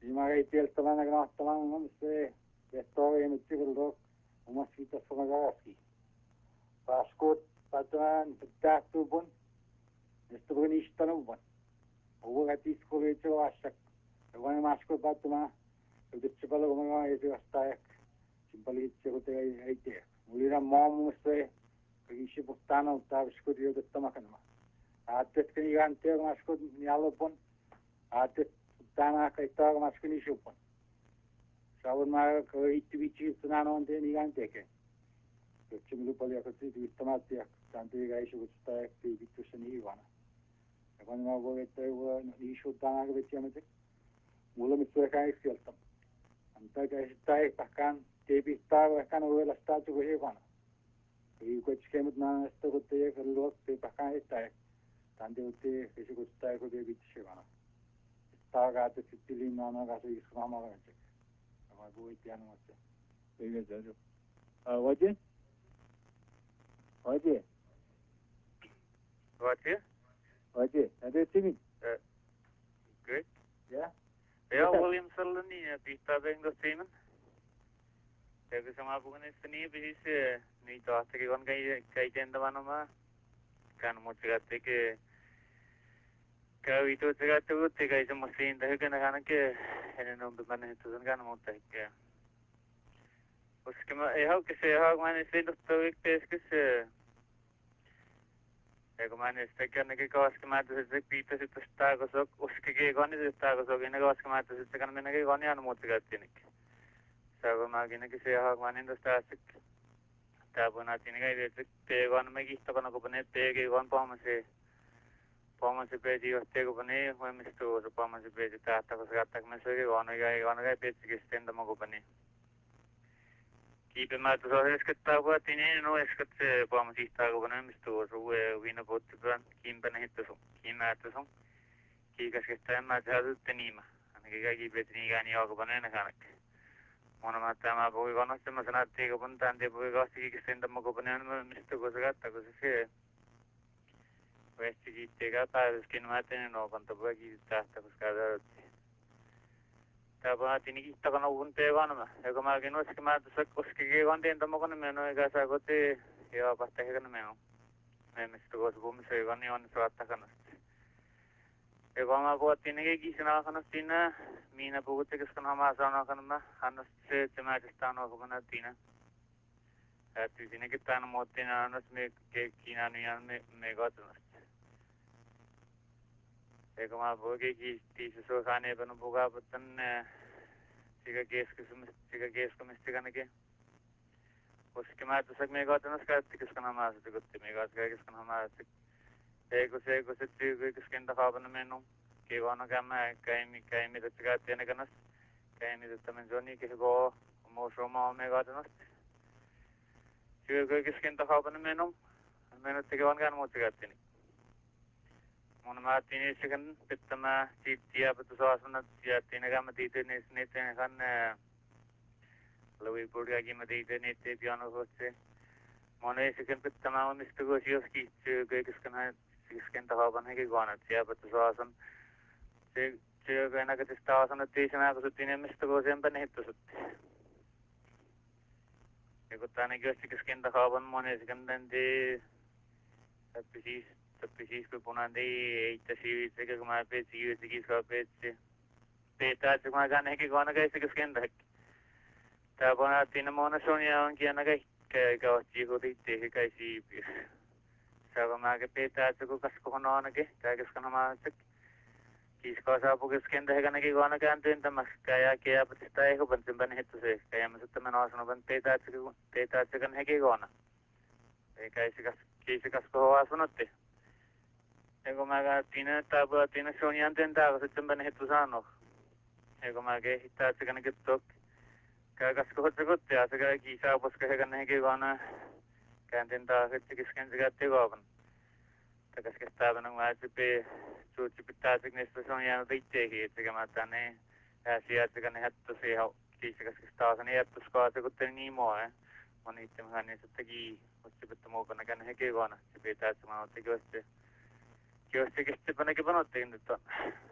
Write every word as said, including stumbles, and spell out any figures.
Imaga itieltävänä knahtavan on se, että on nyt silloin omassa viitossa on kaaski. Paskut, patuan, tähtupun, ja sitten on istanupun. Uudet iskulit se vasta. Ja kun maskut patumaan, yritetty paljon kun mä ei työstä ja simpali itse kun ei, ei tee. Mulla on maailmassa se, kun isi puhtaan on taviskut jouduttamakana. Ajatteletko niin kanteen maskut jalopun, ajattelet tänään kaiktaa maskut isupun. Saavun mä itse vitsi on teen niin kanteekeen. Jotta minulla paljon katsoit viittämättä ja kanteen ei isuputtaa ja piipittuissa niin ivana. Ja kun mä voin, että ei voi isuttaa aika vetsiämätä. Mulla mit suoja käy sieltä. Antaa käsittää ehpäkään, teipistää vaikka uudella staatu kuin hivana. Ei kuitenkin mut naanasta, kun te luot teippäkään heittää. Tante utti esikuttaa ja kun teipittis hivana. Taakaat, että sitten linnaan on kanssa isku hamalainseksi. Ja vai voi tiedämättä. Ei mitään. Vaiti? Vaiti? Vaiti? Vaiti? Näitä Timin? Good. Ja? Ja Williamsalla niin ja pitää vengo Simon. Tegu sama puhuneesta niin siis niin tahtakin on kai kai tendavanoma. Kan motivaatti ke käy itu tegat tu tegai semmoisiin tähän kanake ennen on bemanne tuon kan mutta ehkä. Koska mä ei hauke se hauk mä ne sidottu ikteeskus ja kun mä ne sitä kanake koska mä tässä piitä sitten staako sok uskike koni se staako sok ennen koska mä tässä sitten kan mennä koni an motivaatti. Saako mä kinake se hauk mä ne tästä sitten tapana tinga det tegon me gihtakana ko bane tege gon pamase pamase peji otte ko bane hoimistu so pamase peji tahta ko satta ko mesege gon ga gon ga peji kisten dama ko bane kipe ma to so esketta ko tine no esket pamase ista ko bane mistu so we wina botban kim bane hitto so kim ato so ki kasketta ma jadu tenima anige ga ki betni ga ni ko bane na kanak Mona matama boy gono se masana tega pun tante boy gosti ki senda mo ko banan misto ko sagat ta ko se westi ki tega ta skin mate no kon to boy ki ta ta ko skada ta ba tini ki ta kono un te gono ma e ko ma ke no sk ma to sak ko ski ke gon den to mo kono me no ga sa ko te yo pa ta he kono me no me misto ko bum se gon ni on so ta kono e ko ma bo tini ki ki sna kono tina Mina puhutte kesken hamasana kanma hannas se temätistano kana tina. Ati sine kitana motina annas me ke kina nian me me gotunast. Eko ma boge ki tisi so khane banu boga patan siga ges kisum siga ges komisti kanake. Uske ma to sak me gotunas ka kesken hamas te gotte me got ka kesken hamas. Eko se eko se tigu kesken da habana meno. Ke wana kama kaimi kaimi to tiga tiene kanas kaimi to tamen zoni ke go mo shoma me gadanas tiga go kisken ta haban menom meno tiga wan gan mo tiga tiene mon ma tiene sekan pittama titia betu sasana tia tiene kama tite ne ne tiene kan lawi purga ki ma tite ne te piano hoste mon e sekan pittama mistu go sioski go kisken ha kisken ta haban he ke gona tia betu sasana se se kana ke testa sana tisana ko sutine misto ko sempa ne hitto sutti e ko tane ke sik skenda haban mone skendan de tapisi tapisi ko ponande ita si se ke ma pe si se ki so pe se peta se ma gane ke gona ke sik skenda ta bona tina mona sonia on ki na ke ke ka chi ko de te ke si sa ma ke peta se ko kas ko na ke ka ke skana ma se Kisko sa po kisken dahe kana ki gona ka antin tamas kaya kaya patista ko bansin ban hitto se kaya masutta man asno ban teta tsi teta tsi kan hege gona e kaya sikas kisi kas ko asnotte ego maga tina tab tina shonian ten ta ko sittan ban hitto sano ego mage hitta tsi kana gittok kaya kas ko hotse gotte asa kaya kisa pos ka kana hege gona kaya antin ta hitto kisken sigatte goban takas kesta ban ma pe so tipita sig nästa som jag vet he sig matane ja siat sig ne hatto se ha kiisikas sta sen jättu ska se kun ni mo eh on itse hän ne sittenkin otsipettu mo kana kan heke gona se pitää se ma otti koste koste kesti panake panottiin nyt